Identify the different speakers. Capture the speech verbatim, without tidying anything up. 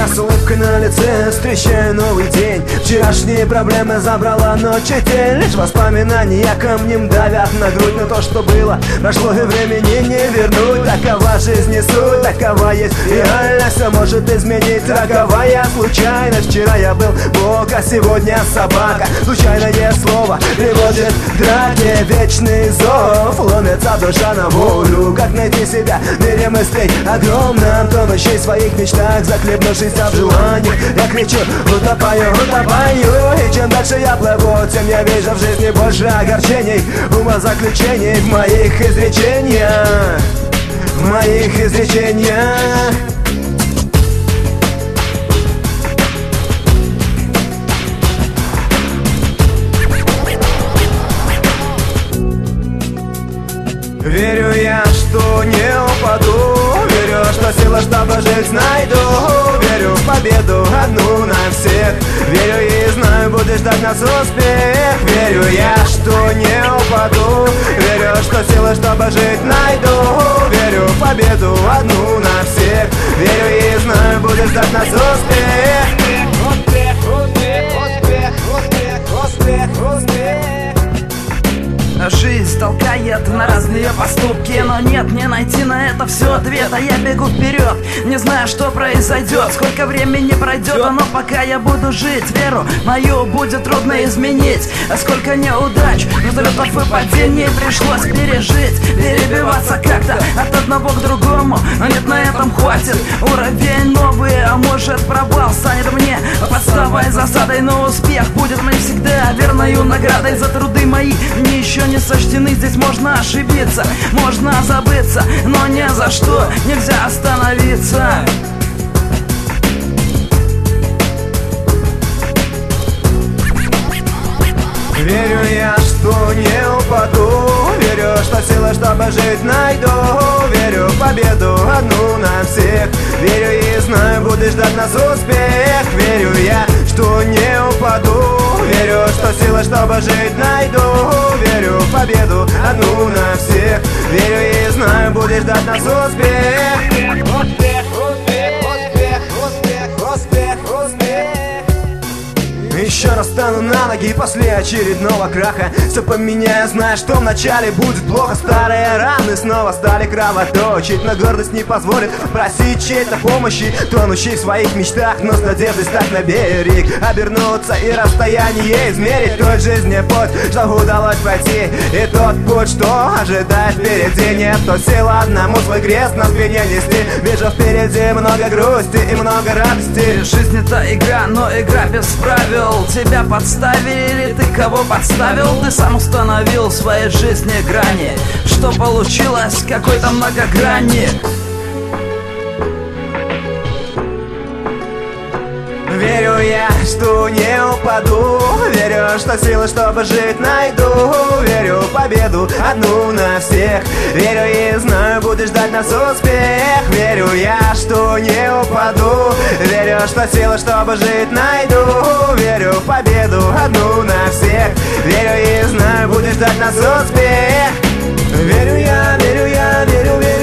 Speaker 1: Я с улыбкой на лице встречаю новый день. Вчерашние проблемы забрала ночь и тень. Лишь воспоминания камнем давят на грудь. Но то, что было, прошло и времени не вернуть. Такова жизнь и суть, такова есть реальность. Все может изменить роковая случайность. Вчера я был бог, а сегодня собака. Случайное слово приводит к драке. Вечный зов, ломится душа на волю. Как найти себя в мире мыслей огромном, тонущий в своих мечтах, захлебнувшийся в желаниях. Я кричу, утопаю, утопаю. И чем дальше я плыву, тем я вижу в жизни больше огорчений, умозаключений в моих изречениях, в моих изречениях. Верю я, что не упаду. Верю, что сила, чтобы жить, найду. Верю в победу одну на всех. Верю и знаю, буду ждать нас успех. Верю я, что не упаду. Верю, что сила, чтобы жить, найду. Верю в победу одну на всех. Верю и знаю, буду ждать нас успех. Успех, успех, успех, успех, успех, успех.
Speaker 2: Жизнь толкает на разные поступки, но нет, не найти на это все ответа. Я бегу вперед, не знаю, что произойдет, сколько времени пройдет, но пока я буду жить, веру мою будет трудно изменить. А сколько неудач, взлетов и падений пришлось пережить, перебиваться как-то от одного к другому. Но нет, на этом хватит, уровень новый, а может провал станет мне подставой, засадой. Но успех будет мне всегда верною наградой за труды мои. Мне еще не сочтены, здесь можно ошибиться, можно забыться, но ни за что нельзя остановиться.
Speaker 1: Верю я, что не упаду. Верю, что сила, чтобы жить, найду. Верю в победу одну на всех. Верю и знаю, буду ждать нас успех. Верю я, что не упаду. Верю, что сила, чтобы жить, найду. Верю в победу одну на всех. Верю и знаю, буду ждать нас успех. Успех, успех, успех, успех, успех, успех. Еще раз стану на ноги после очередного краха. Все поменяю, зная, что вначале будет плохо. Старые раны снова стали кровоточить, но гордость не позволит просить чьей-то помощи. Тонущий в своих мечтах, но с надеждой стать на берег, обернуться и расстояние измерить. Тот жизни путь, что удалось пройти, и тот путь, что ожидает впереди. Нет, то сила одному свой крест на спине нести. Вижу впереди много грусти и много радости.
Speaker 2: Жизнь это игра, но игра без правил. Тебя подставили или ты кого подставил? Ты сам установил в своей жизни грани, что получилось какой-то многогранник.
Speaker 1: Верю я, что не упаду. Верю, что силы, чтобы жить, найду. Верю в победу одну на всех. Верю и знаю, буду ждать нас успех. Верю я, что не упаду. Верю, что силы, чтобы жить, найду. Верю в победу одну на всех. Верю и знаю, буду ждать нас успех. Верю я, верю я, верю, верю.